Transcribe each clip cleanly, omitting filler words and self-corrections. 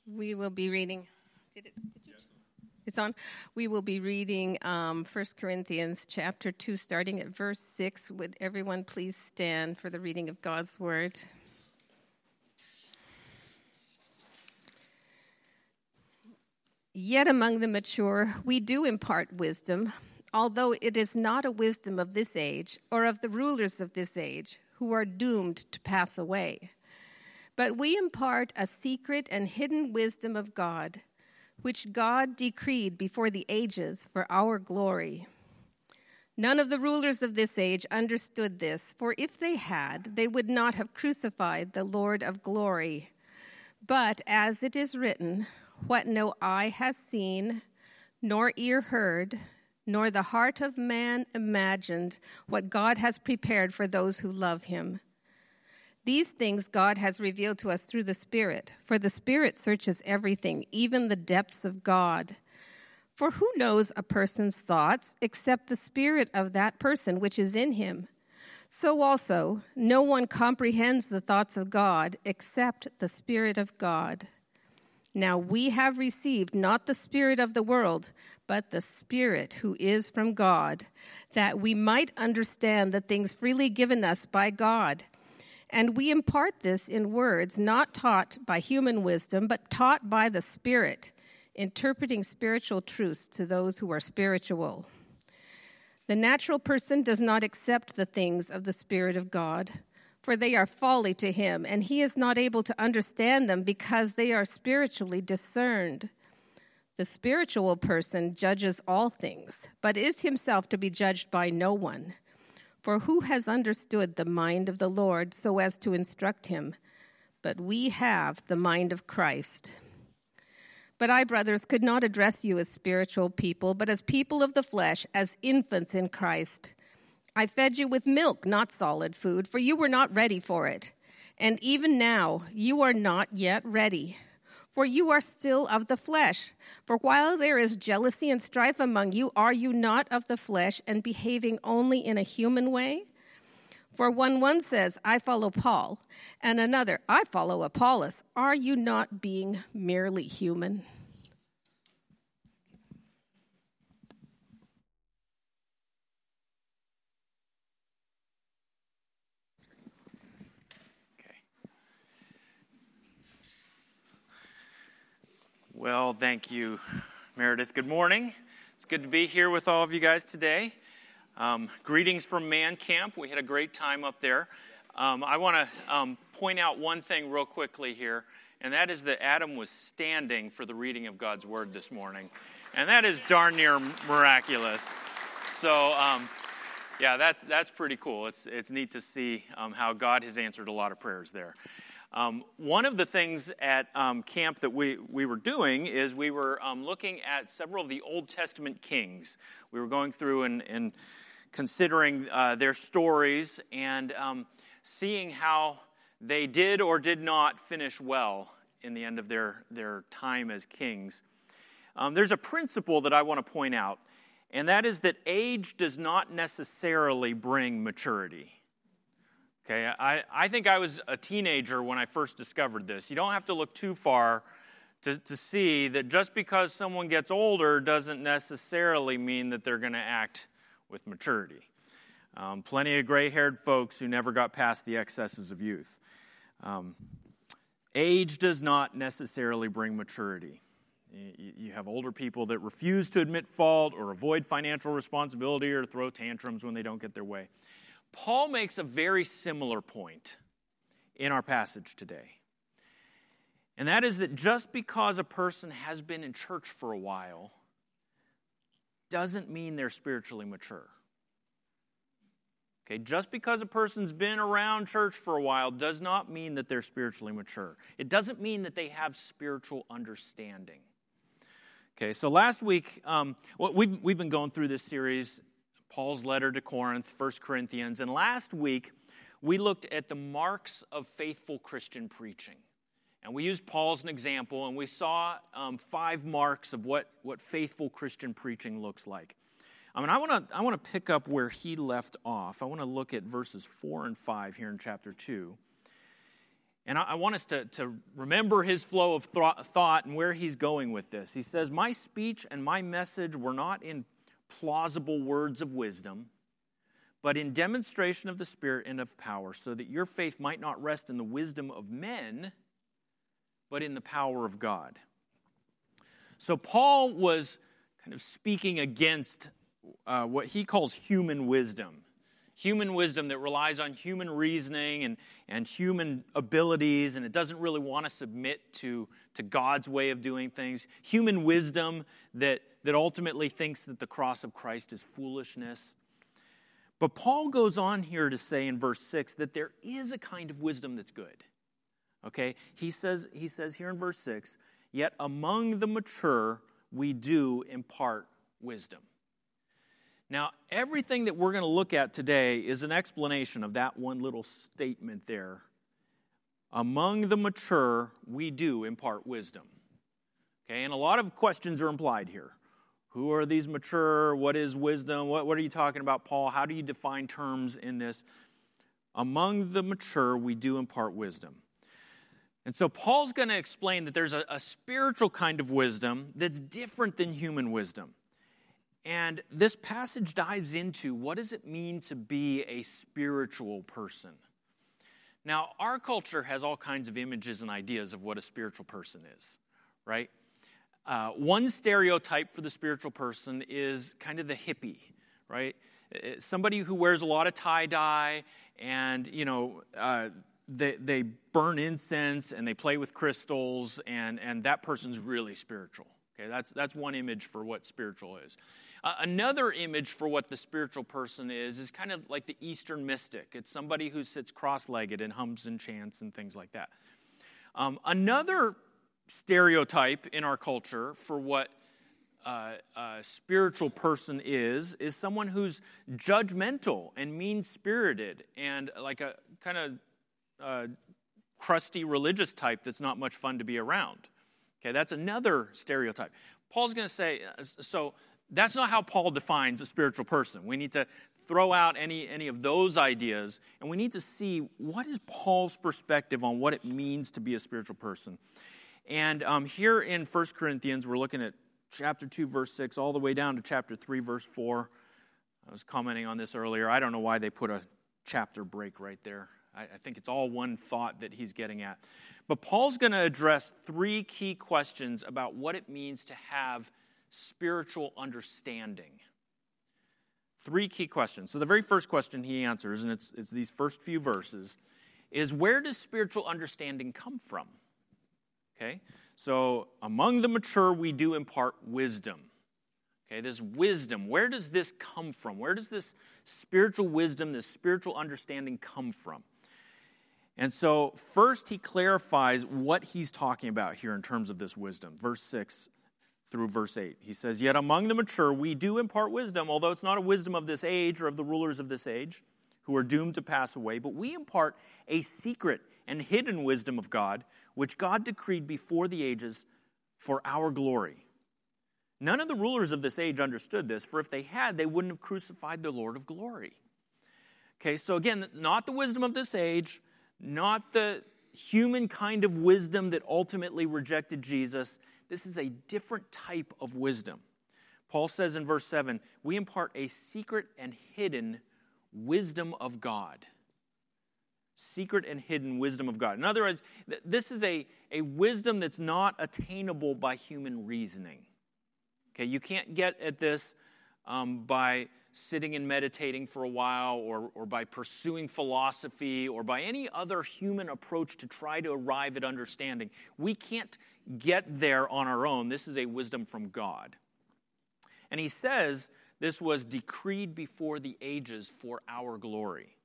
We will be reading. It's on. We will be reading 1 Corinthians chapter 2, starting at verse 6. Would everyone please stand for the reading of God's word? Yet among the mature we do impart wisdom, although it is not a wisdom of this age or of the rulers of this age, who are doomed to pass away. But we impart a secret and hidden wisdom of God, which God decreed before the ages for our glory. None of the rulers of this age understood this, for if they had, they would not have crucified the Lord of glory. But as it is written, what no eye has seen, nor ear heard, nor the heart of man imagined, what God has prepared for those who love him. These things God has revealed to us through the Spirit, for the Spirit searches everything, even the depths of God. For who knows a person's thoughts except the spirit of that person which is in him? So also, no one comprehends the thoughts of God except the Spirit of God. Now we have received not the spirit of the world, but the Spirit who is from God, that we might understand the things freely given us by God. And we impart this in words not taught by human wisdom, but taught by the Spirit, interpreting spiritual truths to those who are spiritual. The natural person does not accept the things of the Spirit of God, for they are folly to him, and he is not able to understand them because they are spiritually discerned. The spiritual person judges all things, but is himself to be judged by no one. For who has understood the mind of the Lord so as to instruct him? But we have the mind of Christ. But I, brothers, could not address you as spiritual people, but as people of the flesh, as infants in Christ. I fed you with milk, not solid food, for you were not ready for it. And even now, you are not yet ready, for you are still of the flesh. For while there is jealousy and strife among you, are you not of the flesh and behaving only in a human way? For when one says, I follow Paul, and another, I follow Apollos, are you not being merely human? Well, thank you, Meredith. Good morning. It's good to be here with all of you guys today. Greetings from Man Camp. We had a great time up there. I want to point out one thing real quickly here, and that is that Adam was standing for the reading of God's Word this morning. And that is darn near miraculous. So, yeah, that's pretty cool. It's neat to see how God has answered a lot of prayers there. One of the things at camp that we were doing is we were looking at several of the Old Testament kings. We were going through and considering their stories and seeing how they did or did not finish well in the end of their time as kings. There's a principle that I want to point out, and that is that age does not necessarily bring maturity. Okay, I think I was a teenager when I first discovered this. You don't have to look too far to see that just because someone gets older doesn't necessarily mean that they're going to act with maturity. Plenty of gray-haired folks who never got past the excesses of youth. Age does not necessarily bring maturity. You have older people that refuse to admit fault or avoid financial responsibility or throw tantrums when they don't get their way. Paul makes a very similar point in our passage today. And that is that just because a person has been in church for a while doesn't mean they're spiritually mature. Okay, just because a person's been around church for a while does not mean that they're spiritually mature. It doesn't mean that they have spiritual understanding. Okay, so last week, we've been going through this series, Paul's letter to Corinth, 1 Corinthians, and last week we looked at the marks of faithful Christian preaching. And we used Paul as an example, and we saw 5 marks of what faithful Christian preaching looks like. I want to pick up where he left off. I want to look at verses 4 and 5 here in chapter 2. And I want us to remember his flow of thought and where he's going with this. He says, my speech and my message were not in plausible words of wisdom, but in demonstration of the Spirit and of power, so that your faith might not rest in the wisdom of men, but in the power of God. So Paul was kind of speaking against what he calls human wisdom. Human wisdom that relies on human reasoning and human abilities, and it doesn't really want to submit to God's way of doing things. Human wisdom that ultimately thinks that the cross of Christ is foolishness. But Paul goes on here to say in verse 6 that there is a kind of wisdom that's good. Okay? He says here in verse 6, yet among the mature we do impart wisdom. Now, everything that we're going to look at today is an explanation of that one little statement there. Among the mature, we do impart wisdom. Okay, and a lot of questions are implied here. Who are these mature? What is wisdom? What are you talking about, Paul? How do you define terms in this? Among the mature, we do impart wisdom. And so Paul's going to explain that there's a spiritual kind of wisdom that's different than human wisdom. And this passage dives into what does it mean to be a spiritual person. Now, our culture has all kinds of images and ideas of what a spiritual person is, right? One stereotype for the spiritual person is kind of the hippie, right? Somebody who wears a lot of tie-dye and, they burn incense and they play with crystals and that person's really spiritual. Okay, that's one image for what spiritual is. Another image for what the spiritual person is kind of like the Eastern mystic. It's somebody who sits cross-legged and hums and chants and things like that. Another stereotype in our culture for what a spiritual person is someone who's judgmental and mean-spirited and like a kind of crusty religious type that's not much fun to be around. Okay, that's another stereotype. Paul's going to say, so that's not how Paul defines a spiritual person. We need to throw out any of those ideas, and we need to see what is Paul's perspective on what it means to be a spiritual person. And here in 1 Corinthians, we're looking at chapter 2, verse 6, all the way down to chapter 3, verse 4. I was commenting on this earlier. I don't know why they put a chapter break right there. I think it's all one thought that he's getting at. But Paul's going to address three key questions about what it means to have spiritual understanding. Three key questions. So the very first question he answers, and it's these first few verses, is where does spiritual understanding come from? Okay, so among the mature we do impart wisdom. Okay, this wisdom, where does this come from? Where does this spiritual wisdom, this spiritual understanding come from? And so first he clarifies what he's talking about here in terms of this wisdom. Verse 6 through verse 8. He says, yet among the mature we do impart wisdom, although it's not a wisdom of this age or of the rulers of this age who are doomed to pass away, but we impart a secret and hidden wisdom of God, which God decreed before the ages for our glory. None of the rulers of this age understood this, for if they had, they wouldn't have crucified the Lord of glory. Okay, so again, not the wisdom of this age, not the human kind of wisdom that ultimately rejected Jesus. This is a different type of wisdom. Paul says in verse 7, we impart a secret and hidden wisdom of God. Secret and hidden wisdom of God. In other words, this is a wisdom that's not attainable by human reasoning. Okay, you can't get at this by sitting and meditating for a while or by pursuing philosophy or by any other human approach to try to arrive at understanding. We can't get there on our own. This is a wisdom from God. And he says this was decreed before the ages for our glory.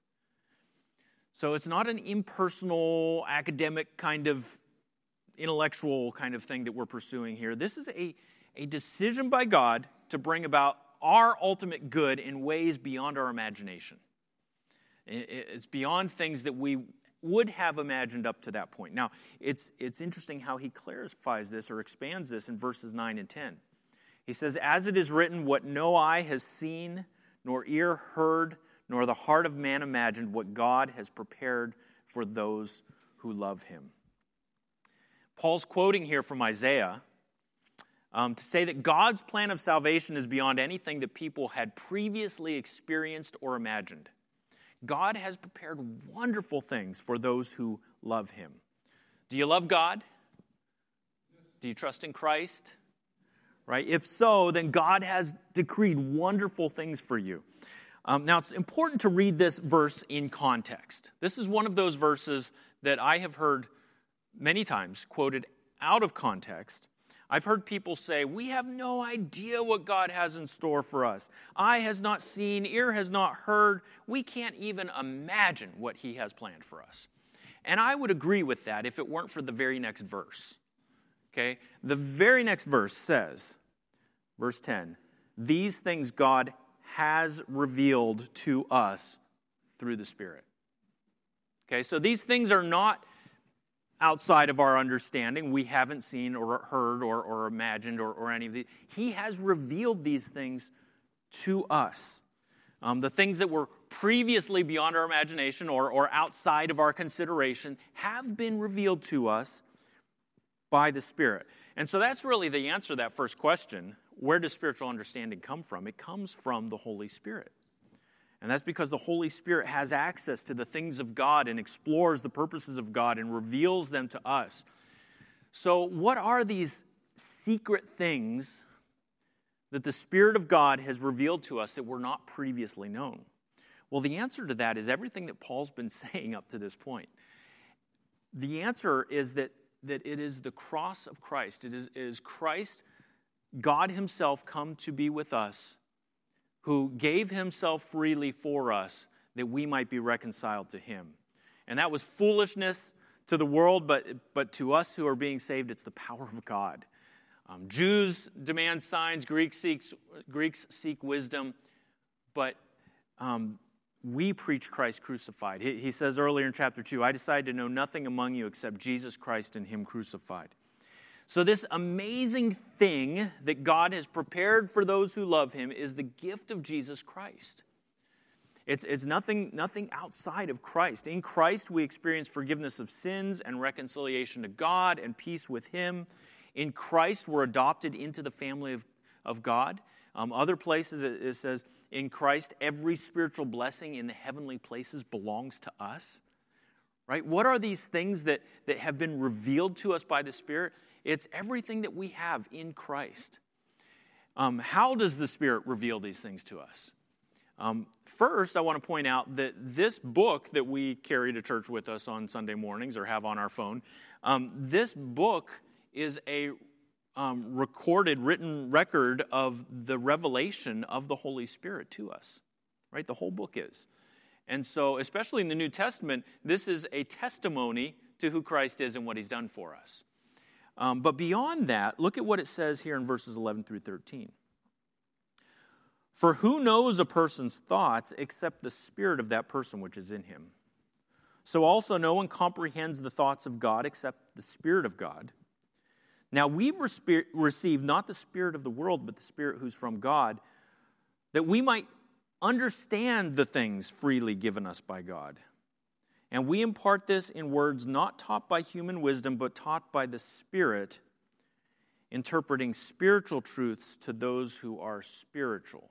So it's not an impersonal, academic kind of intellectual kind of thing that we're pursuing here. This is a decision by God to bring about our ultimate good in ways beyond our imagination. It's beyond things that we would have imagined up to that point. Now, it's interesting how he clarifies this or expands this in verses 9 and 10. He says, as it is written, what no eye has seen, nor ear heard, nor the heart of man imagined, what God has prepared for those who love him. Paul's quoting here from Isaiah to say that God's plan of salvation is beyond anything that people had previously experienced or imagined. God has prepared wonderful things for those who love him. Do you love God? Do you trust in Christ? Right? If so, then God has decreed wonderful things for you. Now, it's important to read this verse in context. This is one of those verses that I have heard many times quoted out of context. I've heard people say, we have no idea what God has in store for us. Eye has not seen, ear has not heard. We can't even imagine what he has planned for us. And I would agree with that if it weren't for the very next verse. Okay? The very next verse says, verse 10, these things God has revealed to us through the Spirit. Okay, so these things are not outside of our understanding. We haven't seen or heard or imagined or any of these. He has revealed these things to us. The things that were previously beyond our imagination or outside of our consideration have been revealed to us by the Spirit. And so that's really the answer to that first question. Where does spiritual understanding come from? It comes from the Holy Spirit. And that's because the Holy Spirit has access to the things of God and explores the purposes of God and reveals them to us. So what are these secret things that the Spirit of God has revealed to us that were not previously known? Well, the answer to that is everything that Paul's been saying up to this point. The answer is that it is the cross of Christ. It is Christ, God himself, come to be with us, who gave himself freely for us that we might be reconciled to him. And that was foolishness to the world, but to us who are being saved, it's the power of God. Jews demand signs, Greeks seek wisdom, but we preach Christ crucified. He says earlier in chapter 2, I decided to know nothing among you except Jesus Christ and him crucified. So this amazing thing that God has prepared for those who love him is the gift of Jesus Christ. It's nothing outside of Christ. In Christ, we experience forgiveness of sins and reconciliation to God and peace with him. In Christ, we're adopted into the family of God. Other places, it says, in Christ, every spiritual blessing in the heavenly places belongs to us. Right? What are these things that have been revealed to us by the Spirit? It's everything that we have in Christ. How does the Spirit reveal these things to us? First, I want to point out that this book that we carry to church with us on Sunday mornings or have on our phone, this book is a recorded, written record of the revelation of the Holy Spirit to us. Right? The whole book is. And so, especially in the New Testament, this is a testimony to who Christ is and what he's done for us. But beyond that, look at what it says here in verses 11 through 13. For who knows a person's thoughts except the spirit of that person which is in him? So also no one comprehends the thoughts of God except the Spirit of God. Now we've received not the spirit of the world, but the Spirit who's from God, that we might understand the things freely given us by God. And we impart this in words not taught by human wisdom, but taught by the Spirit, interpreting spiritual truths to those who are spiritual.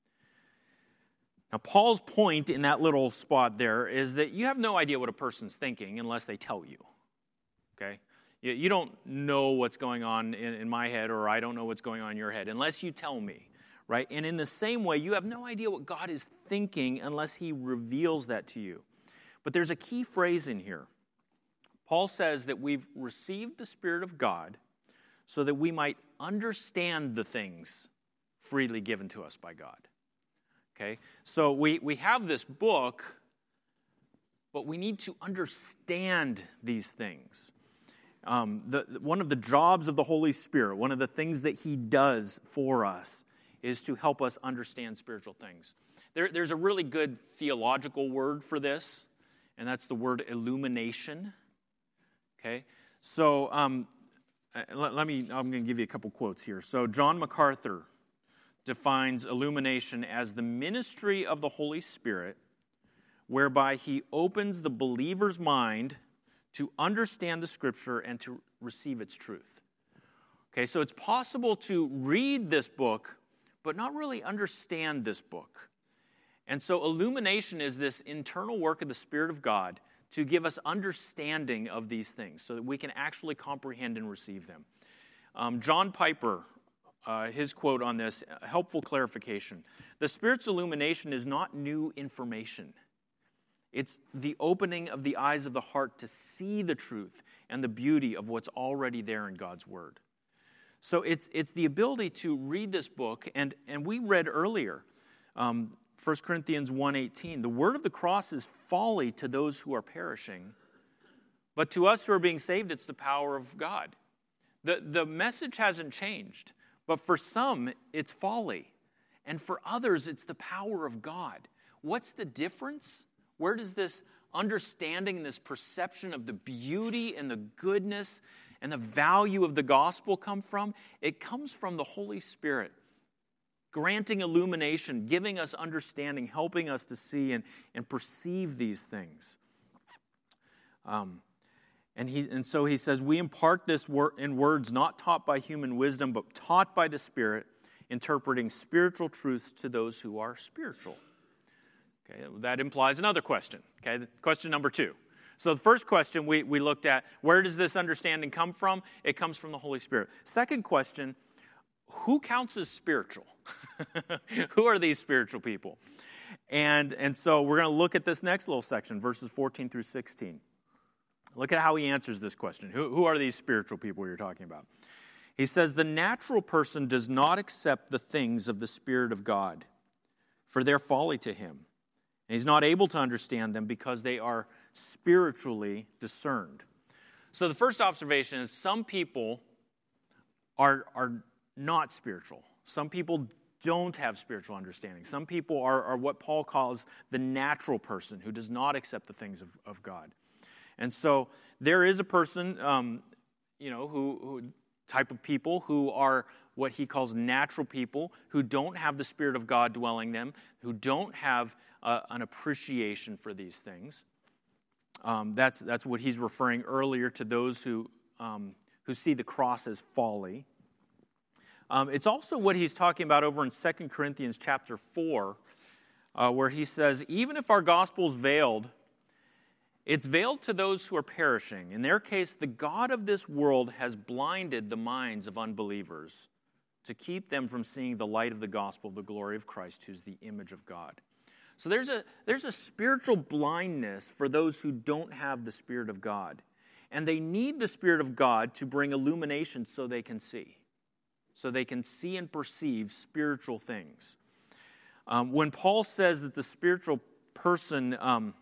Now, Paul's point in that little spot there is that you have no idea what a person's thinking unless they tell you. Okay? You don't know what's going on in my head, or I don't know what's going on in your head unless you tell me. Right? And in the same way, you have no idea what God is thinking unless he reveals that to you. But there's a key phrase in here. Paul says that we've received the Spirit of God so that we might understand the things freely given to us by God. Okay? So we have this book, but we need to understand these things. One of the jobs of the Holy Spirit, one of the things that he does for us, is to help us understand spiritual things. There's a really good theological word for this, and that's the word illumination. Okay? So I'm going to give you a couple quotes here. So John MacArthur defines illumination as the ministry of the Holy Spirit, whereby he opens the believer's mind to understand the Scripture and to receive its truth. Okay, so it's possible to read this book, but not really understand this book. And so illumination is this internal work of the Spirit of God to give us understanding of these things so that we can actually comprehend and receive them. John Piper, his quote on this, helpful clarification. The Spirit's illumination is not new information. It's the opening of the eyes of the heart to see the truth and the beauty of what's already there in God's Word. So it's the ability to read this book, and we read earlier, 1 Corinthians 1:18, the word of the cross is folly to those who are perishing, but to us who are being saved, it's the power of God. The message hasn't changed, but for some, it's folly, and for others, it's the power of God. What's the difference? Where does this understanding and this perception of the beauty and the goodness and the value of the gospel come from? It comes from the Holy Spirit, granting illumination, giving us understanding, helping us to see and perceive these things. And so he says, we impart this in words not taught by human wisdom, but taught by the Spirit, interpreting spiritual truths to those who are spiritual. Okay, that implies another question. Okay, question number 2. So the first question we looked at, where does this understanding come from? It comes from the Holy Spirit. Second question, who counts as spiritual? Who are these spiritual people? And so we're going to look at this next little section, verses 14 through 16. Look at how he answers this question. Who are these spiritual people you're talking about? He says, the natural person does not accept the things of the Spirit of God, for they're folly to him. And he's not able to understand them because they are spiritually discerned. So the first observation is some people are not spiritual. Some people don't have spiritual understanding. Some people are what Paul calls the natural person who does not accept the things of God. And so there is a person, who type of people who are what he calls natural people, who don't have the Spirit of God dwelling them, who don't have an appreciation for these things. That's what he's referring earlier to those who see the cross as folly. It's also what he's talking about over in 2 Corinthians chapter 4, where he says, even if our gospel is veiled, it's veiled to those who are perishing. In their case, the God of this world has blinded the minds of unbelievers to keep them from seeing the light of the gospel of the glory of Christ, who's the image of God. So there's a spiritual blindness for those who don't have the Spirit of God. And they need the Spirit of God to bring illumination so they can see. So they can see and perceive spiritual things. When Paul says that the spiritual person...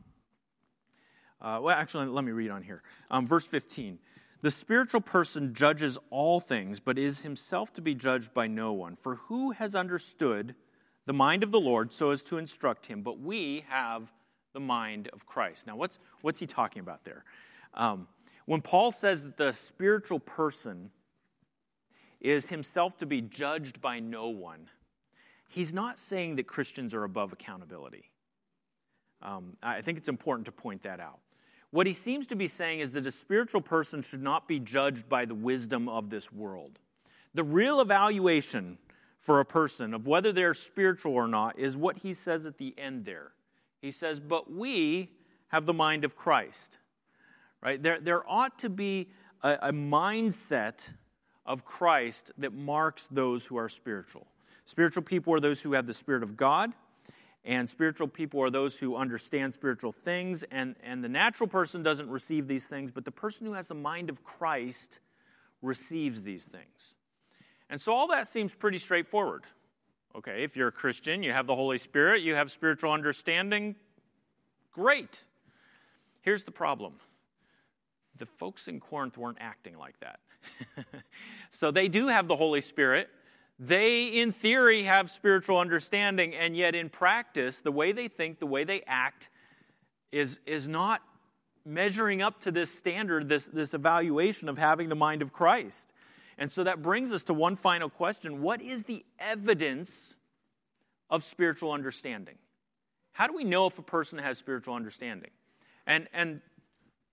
let me read on here. Verse 15. The spiritual person judges all things, but is himself to be judged by no one. For who has understood the mind of the Lord so as to instruct him? But we have the mind of Christ. Now, what's he talking about there? When Paul says that the spiritual person is himself to be judged by no one, he's not saying that Christians are above accountability. I think it's important to point that out. What he seems to be saying is that a spiritual person should not be judged by the wisdom of this world. The real evaluation for a person of whether they're spiritual or not is what he says at the end there. He says, but we have the mind of Christ. Right? There ought to be a mindset of Christ that marks those who are spiritual. Spiritual people are those who have the Spirit of God. And spiritual people are those who understand spiritual things, and the natural person doesn't receive these things, but the person who has the mind of Christ receives these things. And so all that seems pretty straightforward. Okay, if you're a Christian, you have the Holy Spirit, you have spiritual understanding, great. Here's the problem. The folks in Corinth weren't acting like that. So they do have the Holy Spirit. They, in theory, have spiritual understanding, and yet in practice, the way they think, the way they act, is not measuring up to this standard, this evaluation of having the mind of Christ. And so that brings us to one final question. What is the evidence of spiritual understanding? How do we know if a person has spiritual understanding? And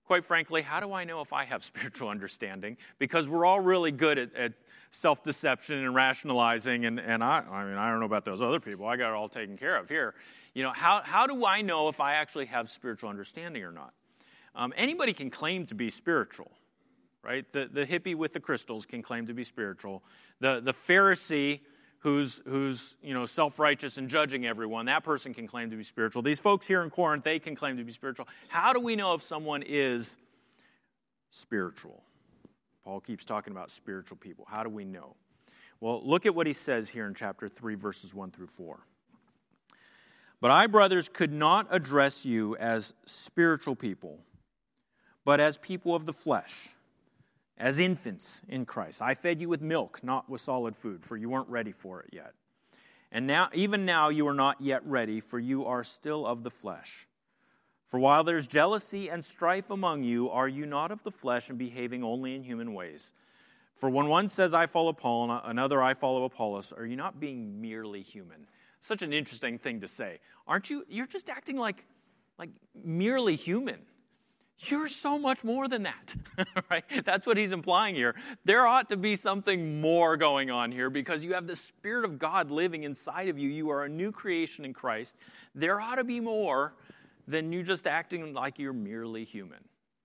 quite frankly, how do I know if I have spiritual understanding? Because we're all really good at self-deception and rationalizing, and I don't know about those other people. I got it all taken care of here. How do I know if I actually have spiritual understanding or not? Anybody can claim to be spiritual, right? The hippie with the crystals can claim to be spiritual. The Pharisee who's self-righteous and judging everyone, that person can claim to be spiritual. These folks here in Corinth, they can claim to be spiritual. How do we know if someone is spiritual? Paul keeps talking about spiritual people. How do we know? Well, look at what he says here in chapter 3, verses 1 through 4. But I, brothers, could not address you as spiritual people, but as people of the flesh, as infants in Christ. I fed you with milk, not with solid food, for you weren't ready for it yet. And now, even now, you are not yet ready, for you are still of the flesh. For while there's jealousy and strife among you, are you not of the flesh and behaving only in human ways? For when one says, I follow Paul, and another, I follow Apollos, are you not being merely human? Such an interesting thing to say. Aren't you? You're just acting like merely human. You're so much more than that, right? That's what he's implying here. There ought to be something more going on here because you have the Spirit of God living inside of you. You are a new creation in Christ. There ought to be more than you just acting like you're merely human.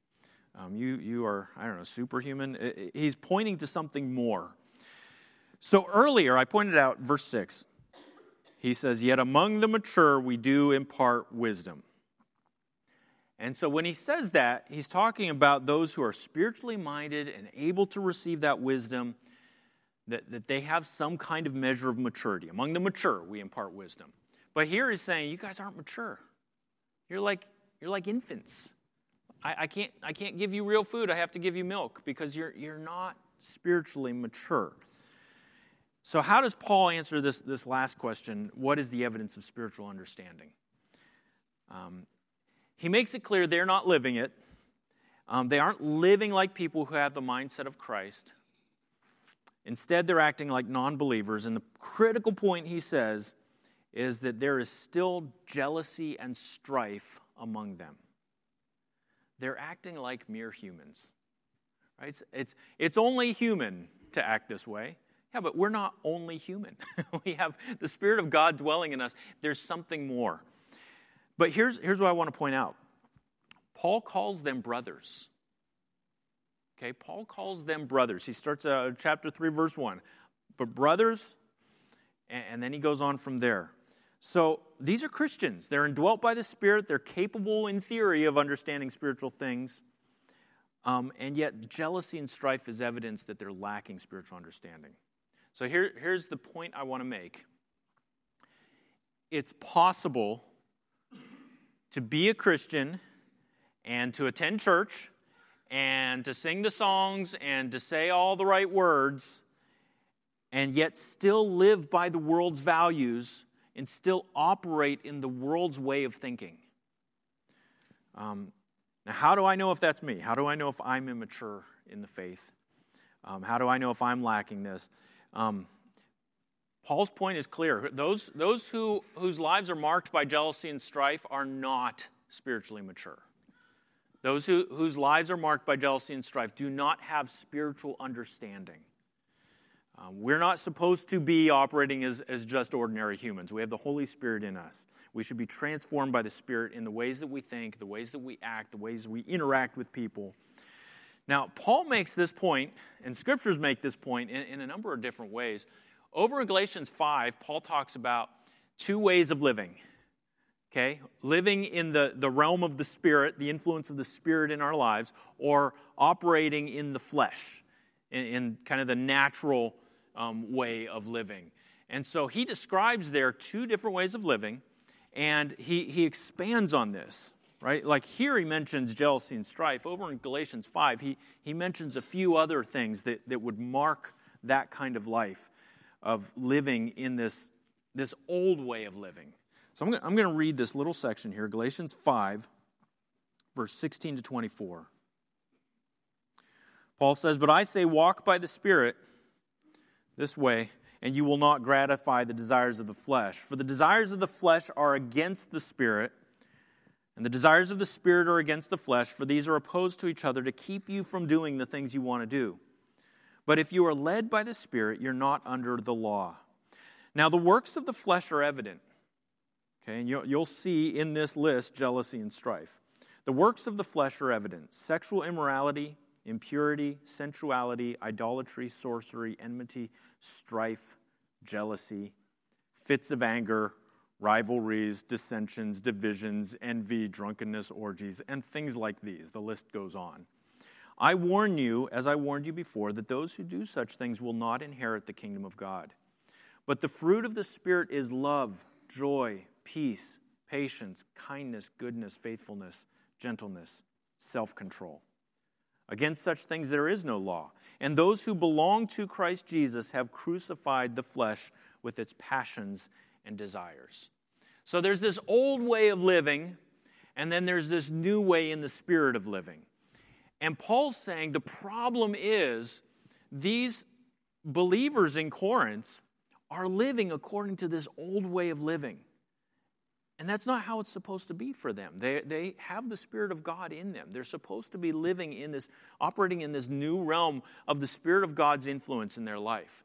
You are, superhuman. He's pointing to something more. So earlier, I pointed out verse 6. He says, yet among the mature we do impart wisdom. And so when he says that, he's talking about those who are spiritually minded and able to receive that wisdom, that they have some kind of measure of maturity. Among the mature, we impart wisdom. But here he's saying, you guys aren't mature. You're like infants. I can't give you real food. I have to give you milk because you're not spiritually mature. So how does Paul answer this last question? What is the evidence of spiritual understanding? He makes it clear they're not living it. They aren't living like people who have the mindset of Christ. Instead, they're acting like non-believers. And the critical point, he says, is that there is still jealousy and strife among them. They're acting like mere humans. Right? It's only human to act this way. Yeah, but we're not only human. We have the Spirit of God dwelling in us. There's something more. But here's what I want to point out. Paul calls them brothers. Okay, Paul calls them brothers. He starts chapter 3, verse 1. But brothers, and then he goes on from there. So these are Christians. They're indwelt by the Spirit. They're capable in theory of understanding spiritual things. And yet jealousy and strife is evidence that they're lacking spiritual understanding. So here's the point I want to make. It's possible to be a Christian and to attend church and to sing the songs and to say all the right words and yet still live by the world's values and still operate in the world's way of thinking. Now, how do I know if that's me? How do I know if I'm immature in the faith? How do I know if I'm lacking this? Paul's point is clear. Those whose lives are marked by jealousy and strife are not spiritually mature. Those whose lives are marked by jealousy and strife do not have spiritual understanding. We're not supposed to be operating as just ordinary humans. We have the Holy Spirit in us. We should be transformed by the Spirit in the ways that we think, the ways that we act, the ways we interact with people. Now, Paul makes this point, and Scriptures make this point in a number of different ways. Over in Galatians 5, Paul talks about two ways of living. Okay? Living in the realm of the Spirit, the influence of the Spirit in our lives, or operating in the flesh, in kind of the natural way of living. And so he describes there two different ways of living, and he expands on this. Right? Like here he mentions jealousy and strife. Over in Galatians 5, he mentions a few other things that would mark that kind of life of living in this old way of living. So I'm going to read this little section here, Galatians 5, verse 16 to 24. Paul says, but I say walk by the Spirit this way, and you will not gratify the desires of the flesh. For the desires of the flesh are against the Spirit, And the desires of the Spirit are against the flesh, for these are opposed to each other to keep you from doing the things you want to do. But if you are led by the Spirit, you're not under the law. Now the works of the flesh are evident. Okay, and you'll see in this list jealousy and strife. The works of the flesh are evident: sexual immorality, impurity, sensuality, idolatry, sorcery, enmity, strife, jealousy, fits of anger, rivalries, dissensions, divisions, envy, drunkenness, orgies, and things like these. The list goes on. I warn you, as I warned you before, that those who do such things will not inherit the kingdom of God. But the fruit of the Spirit is love, joy, peace, patience, kindness, goodness, faithfulness, gentleness, self-control. Against such things there is no law. And those who belong to Christ Jesus have crucified the flesh with its passions and desires. So there's this old way of living, and then there's this new way in the Spirit of living. And Paul's saying the problem is these believers in Corinth are living according to this old way of living. And that's not how it's supposed to be for them. They have the Spirit of God in them. They're supposed to be living in this, operating in this new realm of the Spirit of God's influence in their life.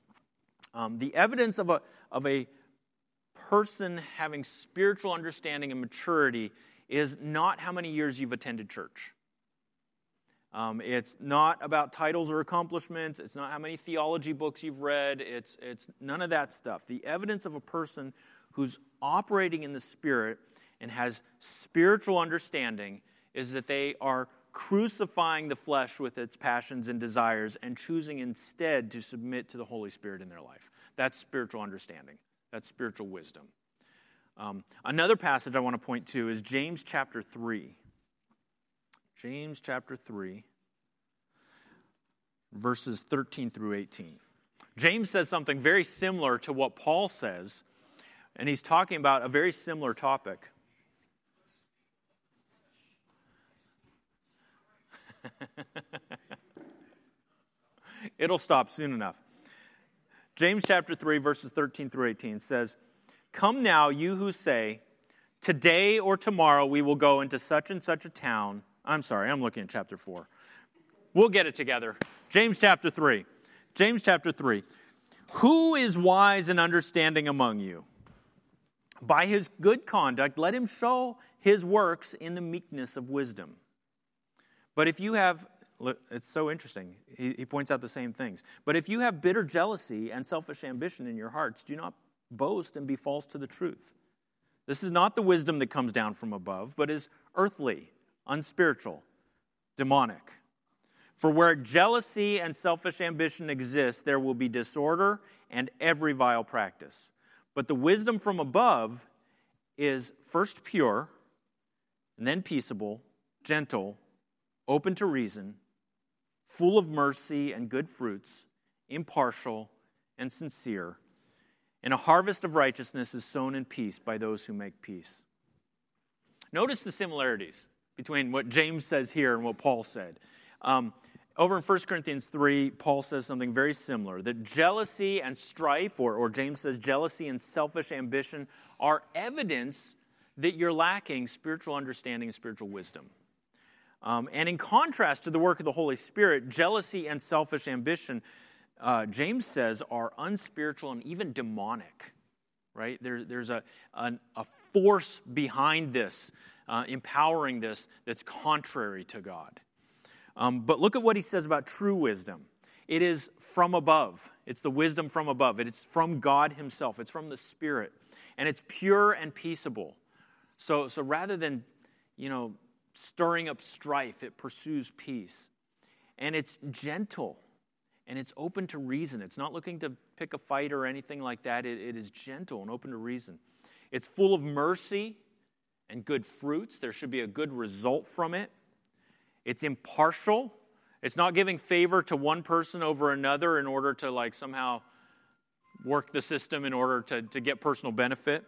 The evidence of a person having spiritual understanding and maturity is not how many years you've attended church. It's not about titles or accomplishments. It's not how many theology books you've read. It's none of that stuff. The evidence of a person who's operating in the Spirit and has spiritual understanding is that they are crucifying the flesh with its passions and desires and choosing instead to submit to the Holy Spirit in their life. That's spiritual understanding. That's spiritual wisdom. Another passage I want to point to is James chapter 3. James chapter 3, verses 13 through 18. James says something very similar to what Paul says, and he's talking about a very similar topic. It'll stop soon enough. James chapter 3, verses 13 through 18 says, "Come now, you who say, 'Today or tomorrow we will go into such and such a town.'" I'm sorry, I'm looking at chapter 4. We'll get it together. James chapter 3. James chapter 3. "Who is wise and understanding among you? By his good conduct, let him show his works in the meekness of wisdom. But if you have," it's so interesting, he points out the same things. "But if you have bitter jealousy and selfish ambition in your hearts, do not boast and be false to the truth. This is not the wisdom that comes down from above, but is earthly, unspiritual, demonic. For where jealousy and selfish ambition exist, there will be disorder and every vile practice. But the wisdom from above is first pure, and then peaceable, gentle, open to reason, full of mercy and good fruits, impartial and sincere. And a harvest of righteousness is sown in peace by those who make peace." Notice the similarities between what James says here and what Paul said. Over in 1 Corinthians 3, Paul says something very similar, that jealousy and strife, or James says jealousy and selfish ambition, are evidence that you're lacking spiritual understanding and spiritual wisdom. And in contrast to the work of the Holy Spirit, jealousy and selfish ambition, James says, are unspiritual and even demonic. Right? There's a force behind this, empowering this, that's contrary to God. But look at what he says about true wisdom. It is from above. It's the wisdom from above. It's from God himself. It's from the Spirit. And it's pure and peaceable. So rather than, stirring up strife, it pursues peace. And it's gentle. And it's open to reason. It's not looking to pick a fight or anything like that. It is gentle and open to reason. It's full of mercy and good fruits. There should be a good result from it. It's impartial. It's not giving favor to one person over another in order to somehow work the system in order to get personal benefit.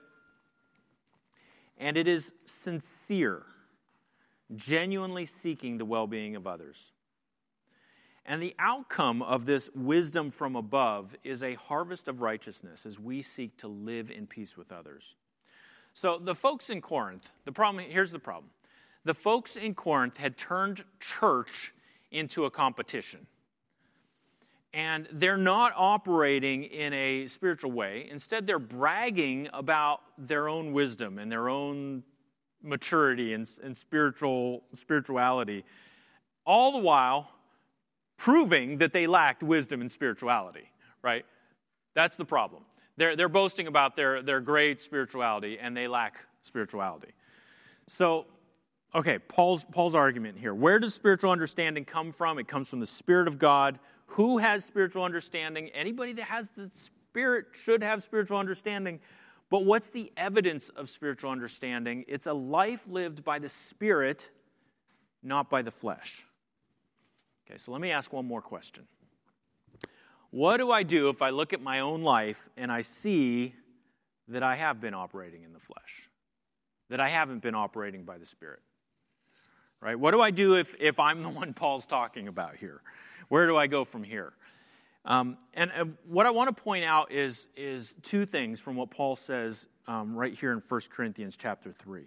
And it is sincere, genuinely seeking the well-being of others. And the outcome of this wisdom from above is a harvest of righteousness as we seek to live in peace with others. So the folks in Corinth, here's the problem. The folks in Corinth had turned church into a competition. And they're not operating in a spiritual way. Instead, they're bragging about their own wisdom and their own maturity and spirituality, all the while proving that they lacked wisdom and spirituality, right? That's the problem. They're boasting about their great spirituality, and they lack spirituality. So, okay, Paul's argument here. Where does spiritual understanding come from? It comes from the Spirit of God. Who has spiritual understanding? Anybody that has the Spirit should have spiritual understanding. But what's the evidence of spiritual understanding? It's a life lived by the Spirit, not by the flesh. Okay, so let me ask one more question. What do I do if I look at my own life and I see that I have been operating in the flesh? That I haven't been operating by the Spirit? Right? What do I do if I'm the one Paul's talking about here? Where do I go from here? And what I want to point out is two things from what Paul says right here in 1 Corinthians chapter 3.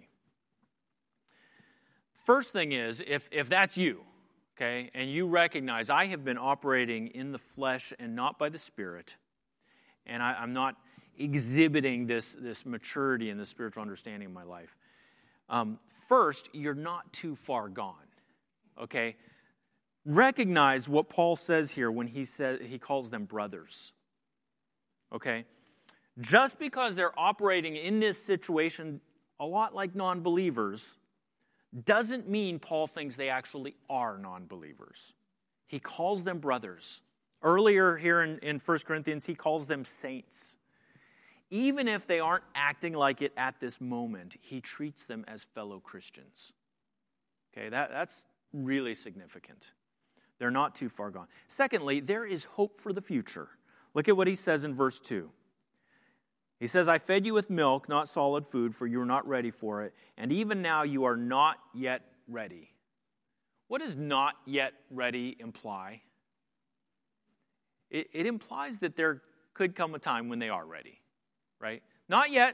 First thing is, if that's you, okay, and you recognize I have been operating in the flesh and not by the Spirit, and I'm not exhibiting this maturity and this spiritual understanding in my life, first, you're not too far gone, okay? Recognize what Paul says here when he calls them brothers, okay? Just because they're operating in this situation a lot like non-believers doesn't mean Paul thinks they actually are non-believers. He calls them brothers. Earlier here in 1 Corinthians, he calls them saints. Even if they aren't acting like it at this moment, he treats them as fellow Christians. Okay, that's really significant. They're not too far gone. Secondly, there is hope for the future. Look at what he says in verse 2. He says, I fed you with milk, not solid food, for you were not ready for it, and even now you are not yet ready. What does not yet ready imply? It implies that there could come a time when they are ready, right? Not yet.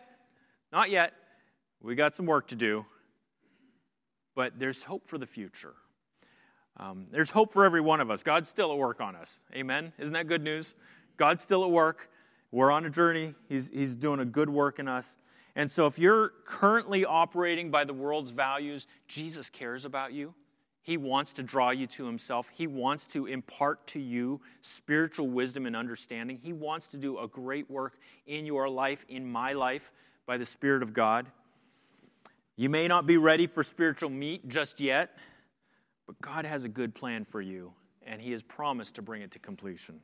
We got some work to do, but there's hope for the future. There's hope for every one of us. God's still at work on us. Amen? Isn't that good news? God's still at work. We're on a journey. He's doing a good work in us. And so if you're currently operating by the world's values, Jesus cares about you. He wants to draw you to himself. He wants to impart to you spiritual wisdom and understanding. He wants to do a great work in your life, in my life, by the Spirit of God. You may not be ready for spiritual meat just yet, but God has a good plan for you, and he has promised to bring it to completion.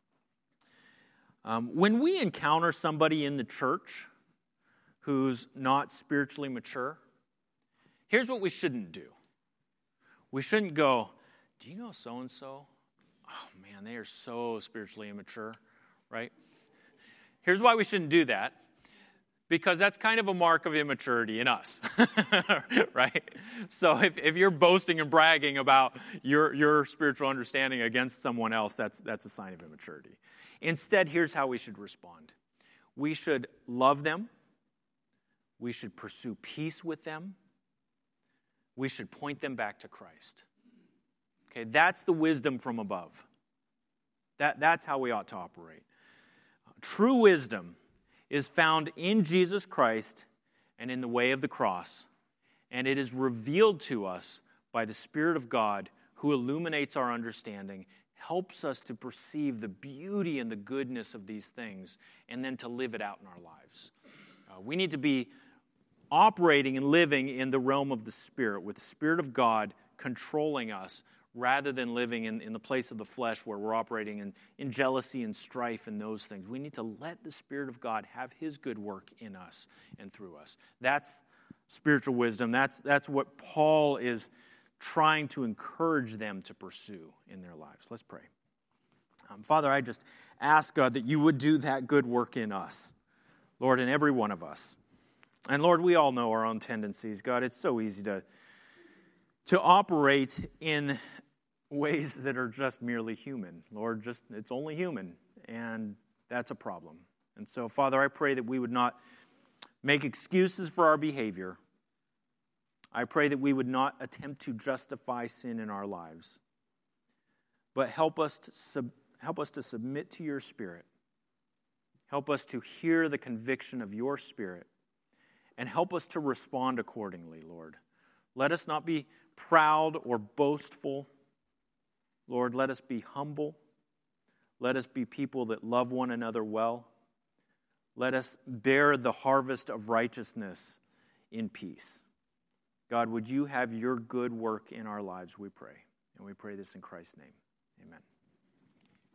When we encounter somebody in the church who's not spiritually mature, here's what we shouldn't do. We shouldn't go, do you know so-and-so? Oh, man, they are so spiritually immature, right? Here's why we shouldn't do that. Because that's kind of a mark of immaturity in us, right? So if you're boasting and bragging about your spiritual understanding against someone else, that's a sign of immaturity. Instead, here's how we should respond. We should love them. We should pursue peace with them. We should point them back to Christ. Okay, that's the wisdom from above. That's how we ought to operate. True wisdom is found in Jesus Christ and in the way of the cross. And it is revealed to us by the Spirit of God who illuminates our understanding, helps us to perceive the beauty and the goodness of these things, and then to live it out in our lives. We need to be operating and living in the realm of the Spirit, with the Spirit of God controlling us, rather than living in the place of the flesh where we're operating in jealousy and strife and those things. We need to let the Spirit of God have his good work in us and through us. That's spiritual wisdom. That's what Paul is trying to encourage them to pursue in their lives. Let's pray. Father, I just ask, God, that you would do that good work in us, Lord, in every one of us. And Lord, we all know our own tendencies. God, it's so easy to operate in ways that are just merely human. Lord, it's only human, and that's a problem. And so, Father, I pray that we would not make excuses for our behavior. I pray that we would not attempt to justify sin in our lives, but help us to submit to your Spirit. Help us to hear the conviction of your Spirit, and help us to respond accordingly, Lord. Let us not be proud or boastful. Lord, let us be humble. Let us be people that love one another well. Let us bear the harvest of righteousness in peace. God, would you have your good work in our lives, we pray. And we pray this in Christ's name. Amen.